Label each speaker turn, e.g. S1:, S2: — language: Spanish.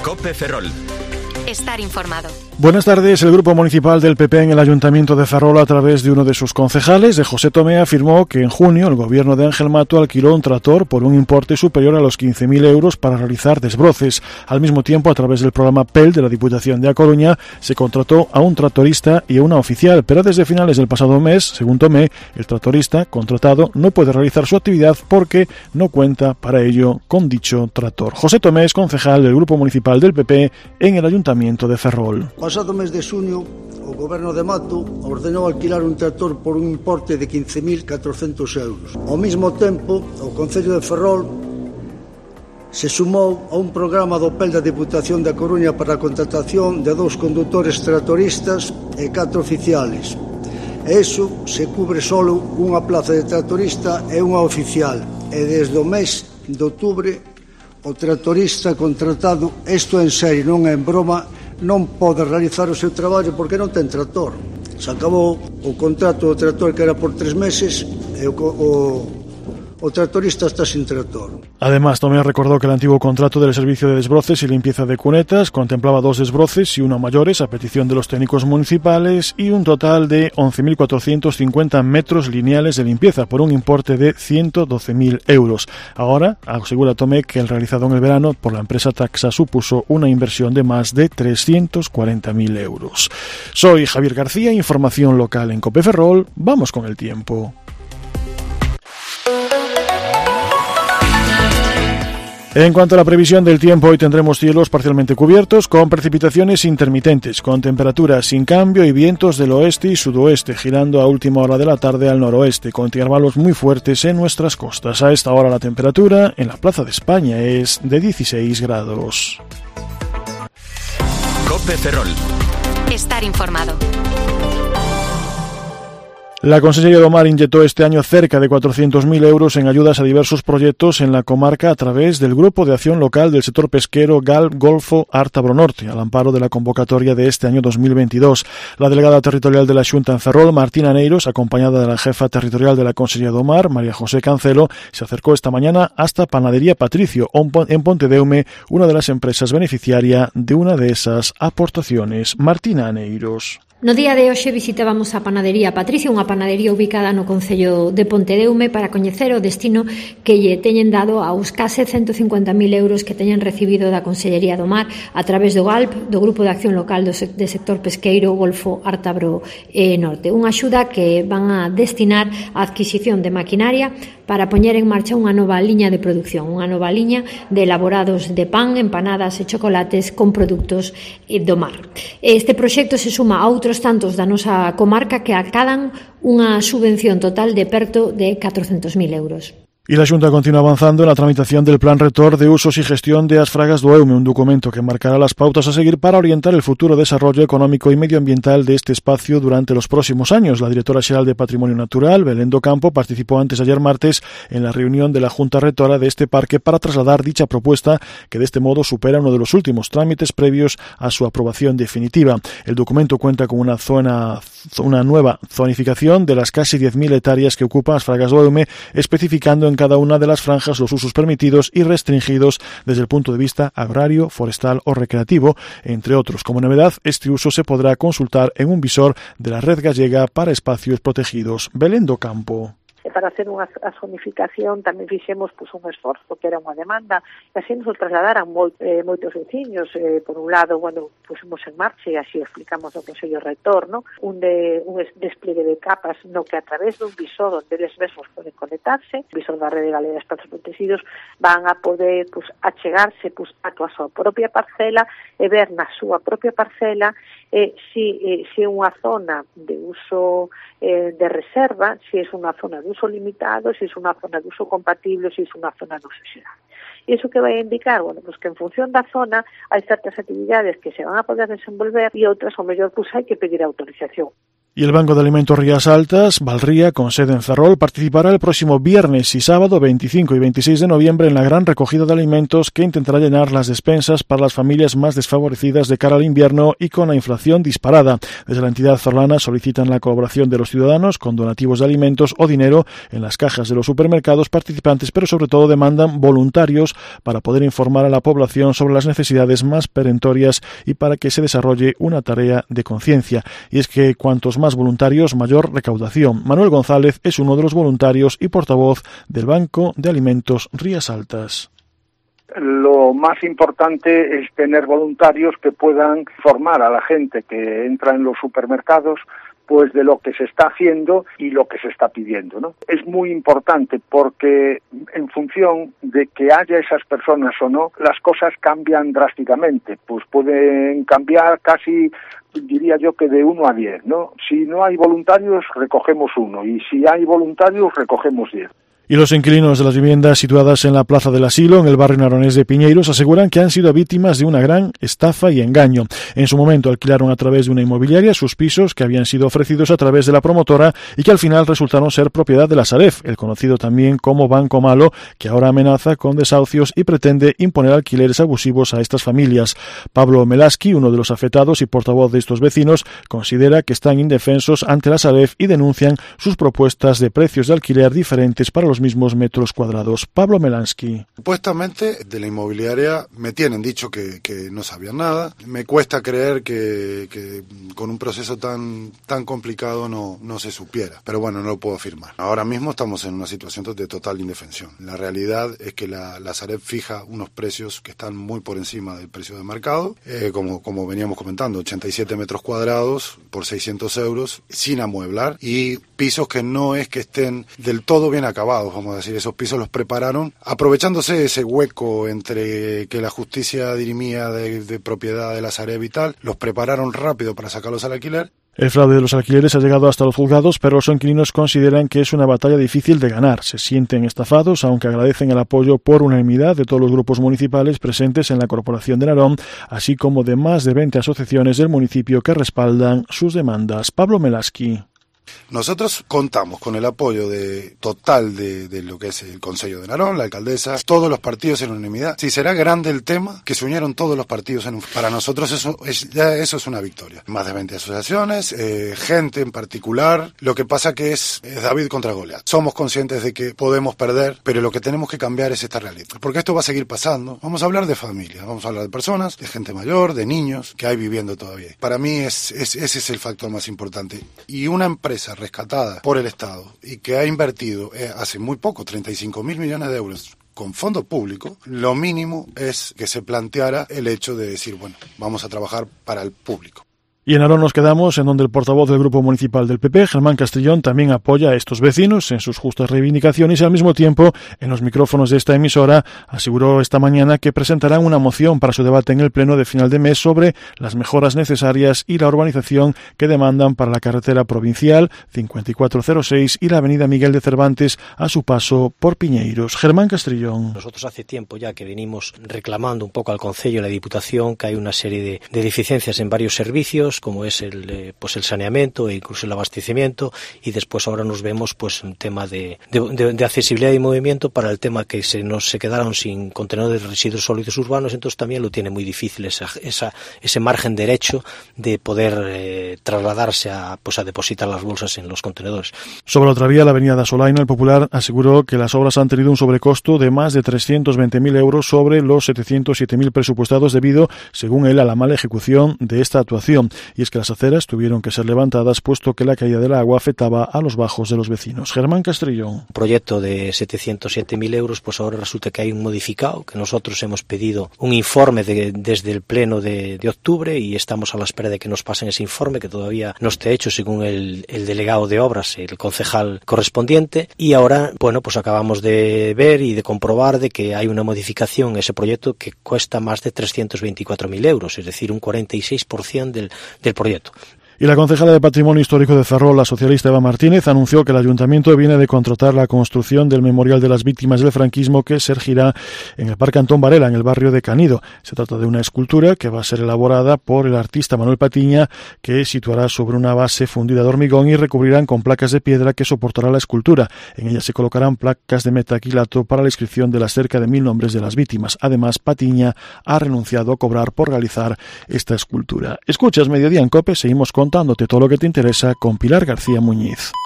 S1: COPE Ferrol.
S2: Estar informado.
S3: Buenas tardes. El Grupo Municipal del PP en el Ayuntamiento de Ferrol, a través de uno de sus concejales, de José Tomé, afirmó que en junio el gobierno de Ángel Mato alquiló un tractor por un importe superior a los 15.000 euros para realizar desbroces. Al mismo tiempo, a través del programa PEL de la Diputación de A Coruña, se contrató a un tractorista y a una oficial, pero desde finales del pasado mes, según Tomé, el tractorista contratado no puede realizar su actividad porque no cuenta para ello con dicho tractor. José Tomé es concejal del Grupo Municipal del PP en el Ayuntamiento de Ferrol.
S4: Pasado mes de xuño, o Goberno de Mato ordenou alquilar un tractor por un importe de 15.400 euros. Ao mesmo tempo, o Concello de Ferrol se sumou a un programa do PEL da Diputación da Coruña para a contratación de 2 condutores tractoristas e 4 oficiales. E iso se cubre solo unha plaza de tractorista e unha oficial. E desde o mes de outubro, o tractorista contratado, isto en serio, non é en broma, non pode realizar o seu traballo porque non ten tractor. Se acabou o contrato do tractor, que era por 3 meses, e o tractorista está sin tractor.
S3: Además, Tomé recordó que el antiguo contrato del servicio de desbroces y limpieza de cunetas contemplaba 2 desbroces y 1 mayores a petición de los técnicos municipales y un total de 11.450 metros lineales de limpieza por un importe de 112.000 euros. Ahora, asegura Tomé que el realizado en el verano por la empresa Taxa supuso una inversión de más de 340.000 euros. Soy Javier García, información local en COPE Ferrol. Vamos con el tiempo. En cuanto a la previsión del tiempo, hoy tendremos cielos parcialmente cubiertos con precipitaciones intermitentes, con temperaturas sin cambio y vientos del oeste y sudoeste, girando a última hora de la tarde al noroeste, con intervalos muy fuertes en nuestras costas. A esta hora la temperatura en la Plaza de España es de 16 grados.
S1: COPE Ferrol.
S2: Estar informado.
S3: La Consellería do Mar inyectó este año cerca de 400.000 euros en ayudas a diversos proyectos en la comarca a través del Grupo de Acción Local del Sector Pesquero Golfo Ártabro Norte, al amparo de la convocatoria de este año 2022. La delegada territorial de la Xunta en Ferrol, Martina Neiros, acompañada de la jefa territorial de la Consellería do Mar, María José Cancelo, se acercó esta mañana hasta Panadería Patricio, en Pontedeume, una de las empresas beneficiaria de una de esas aportaciones. Martina Neiros.
S5: No día de hoxe visitábamos a Panadería Patricio, unha panadería ubicada no concello de Pontedeume, para coñecer o destino que lle teñen dado aos case 150.000 euros que teñen recibido da Consellería do Mar a través do GALP, do Grupo de Acción Local de Sector Pesqueiro Golfo Ártabro Norte. Unha axuda que van a destinar á adquisición de maquinaria para poñer en marcha unha nova liña de produción, unha nova liña de elaborados de pan, empanadas e chocolates con produtos do mar. Este proxecto se suma a outros tantos da nosa comarca que acadan unha subvención total de perto de 400.000 euros.
S3: Y la Xunta continúa avanzando en la tramitación del Plan Rector de Usos y Gestión de as Fragas do Eume, un documento que marcará las pautas a seguir para orientar el futuro desarrollo económico y medioambiental de este espacio durante los próximos años. La directora xeral de Patrimonio Natural, Belén do Campo, participó antes de ayer martes en la reunión de la Junta Rectora de este parque para trasladar dicha propuesta, que de este modo supera uno de los últimos trámites previos a su aprobación definitiva. El documento cuenta con una nueva zonificación de las casi 10.000 hectáreas que ocupan as Fragas do Eume, especificando en cada una de las franjas los usos permitidos y restringidos desde el punto de vista agrario, forestal o recreativo, entre otros. Como novedad, este uso se podrá consultar en un visor de la Red Gallega para Espacios Protegidos. Belén do Campo.
S6: E para hacer unha zonificación tamén fixemos un esforzo, que era unha demanda, e así nos trasladaran moitos veciños. Por un lado, pusimos en marcha, e así explicamos ao Consello Rector, un despliegue de capas no que a través dun visor onde eles mesmos poden conectarse, o visor da Rede Galega de Espazos Protegidos, van a poder achegarse a súa propia parcela e ver na súa propia parcela si é unha zona de uso de reserva, si é unha zona de uso limitado, si é unha zona de uso compatible, si é unha zona de uso xeral. E iso que vai a indicar, que en función da zona hai certas actividades que se van a poder desenvolver e outras, ao mellor, hai que pedir autorización.
S3: Y el Banco de Alimentos Rías Altas, Valría, con sede en Ferrol, participará el próximo viernes y sábado 25 y 26 de noviembre en la gran recogida de alimentos que intentará llenar las despensas para las familias más desfavorecidas de cara al invierno y con la inflación disparada. Desde la entidad ferrolana solicitan la colaboración de los ciudadanos con donativos de alimentos o dinero en las cajas de los supermercados participantes, pero sobre todo demandan voluntarios para poder informar a la población sobre las necesidades más perentorias y para que se desarrolle una tarea de conciencia. Y es que cuantos más voluntarios, mayor recaudación. Manuel González es uno de los voluntarios y portavoz del Banco de Alimentos Rías Altas.
S1: Lo más importante es tener voluntarios que puedan formar a la gente que entra en los supermercados pues de lo que se está haciendo y lo que se está pidiendo, ¿no? Es muy importante porque en función de que haya esas personas o no, las cosas cambian drásticamente, pues pueden cambiar casi, diría yo que de 1 a 10, ¿no? Si no hay voluntarios, recogemos 1, y si hay voluntarios, recogemos 10.
S3: Y los inquilinos de las viviendas situadas en la Plaza del Asilo, en el barrio naronés de Piñeiros, aseguran que han sido víctimas de una gran estafa y engaño. En su momento alquilaron a través de una inmobiliaria sus pisos que habían sido ofrecidos a través de la promotora y que al final resultaron ser propiedad de la Sareb, el conocido también como Banco Malo, que ahora amenaza con desahucios y pretende imponer alquileres abusivos a estas familias. Pablo Melaski, uno de los afectados y portavoz de estos vecinos, considera que están indefensos ante la Sareb y denuncian sus propuestas de precios de alquiler diferentes para los mismos metros cuadrados. Pablo Melansky.
S7: Supuestamente de la inmobiliaria me tienen dicho que no sabían nada. Me cuesta creer que con un proceso tan complicado no se supiera. Pero bueno, no lo puedo afirmar. Ahora mismo estamos en una situación de total indefensión. La realidad es que la Sareb fija unos precios que están muy por encima del precio de mercado. Como veníamos comentando, 87 metros cuadrados por 600 euros sin amueblar y pisos que no es que estén del todo bien acabados. Vamos a decir, esos pisos los prepararon aprovechándose de ese hueco entre que la justicia dirimía de propiedad de la Sareb y tal, los prepararon rápido para sacarlos al alquiler.
S3: El fraude de los alquileres ha llegado hasta los juzgados, pero los inquilinos consideran que es una batalla difícil de ganar. Se sienten estafados, aunque agradecen el apoyo por unanimidad de todos los grupos municipales presentes en la Corporación de Narón, así como de más de 20 asociaciones del municipio que respaldan sus demandas. Pablo Melaski.
S7: Nosotros contamos con el apoyo total de lo que es el Concello de Narón, la alcaldesa, todos los partidos en unanimidad. Si será grande el tema, que se unieron todos los partidos para nosotros eso es una victoria. Más de 20 asociaciones, gente en particular. Lo que pasa que es David contra Goliat. Somos conscientes de que podemos perder, pero lo que tenemos que cambiar es esta realidad. Porque esto va a seguir pasando. Vamos a hablar de familias, vamos a hablar de personas, de gente mayor, de niños que hay viviendo todavía. Para mí ese es el factor más importante. Y una empresa rescatada por el Estado y que ha invertido hace muy poco 35.000 millones de euros con fondo público, lo mínimo es que se planteara el hecho de decir, bueno, vamos a trabajar para el público.
S3: Y en Narón nos quedamos, en donde el portavoz del Grupo Municipal del PP, Germán Castrillón, también apoya a estos vecinos en sus justas reivindicaciones y al mismo tiempo, en los micrófonos de esta emisora, aseguró esta mañana que presentarán una moción para su debate en el Pleno de final de mes sobre las mejoras necesarias y la urbanización que demandan para la carretera provincial 5406 y la avenida Miguel de Cervantes a su paso por Piñeiros. Germán Castrillón.
S8: Nosotros hace tiempo ya que venimos reclamando un poco al Concello y a la Diputación que hay una serie de deficiencias en varios servicios, como es el saneamiento e incluso el abastecimiento, y después ahora nos vemos pues un tema de accesibilidad y movimiento para el tema que se quedaron sin contenedores de residuos sólidos urbanos. Entonces también lo tiene muy difícil ese margen derecho de poder trasladarse a depositar las bolsas en los contenedores.
S3: Sobre la otra vía, la avenida da Solaina, el Popular aseguró que las obras han tenido un sobrecosto de más de 320.000 euros sobre los 707.000 presupuestados debido, según él, a la mala ejecución de esta actuación. Y es que las aceras tuvieron que ser levantadas puesto que la caída del agua afectaba a los bajos de los vecinos. Germán Castrillón.
S8: Un proyecto de 707.000 euros, pues ahora resulta que hay un modificado, que nosotros hemos pedido un informe desde el pleno de octubre y estamos a la espera de que nos pasen ese informe, que todavía no esté hecho según el delegado de obras, el concejal correspondiente, y ahora, bueno, pues acabamos de ver y de comprobar de que hay una modificación en ese proyecto que cuesta más de 324.000 euros, es decir, un 46% del proyecto.
S3: Y la concejala de Patrimonio Histórico de Ferrol, la socialista Eva Martínez, anunció que el ayuntamiento viene de contratar la construcción del Memorial de las Víctimas del Franquismo que se erigirá en el Parque Antón Varela, en el barrio de Canido. Se trata de una escultura que va a ser elaborada por el artista Manuel Patiña, que situará sobre una base fundida de hormigón y recubrirán con placas de piedra que soportará la escultura. En ella se colocarán placas de metacrilato para la inscripción de las cerca de 1000 nombres de las víctimas. Además, Patiña ha renunciado a cobrar por realizar esta escultura. Escuchas Mediodía en COPE, seguimos contándote todo lo que te interesa con Pilar García Muñiz.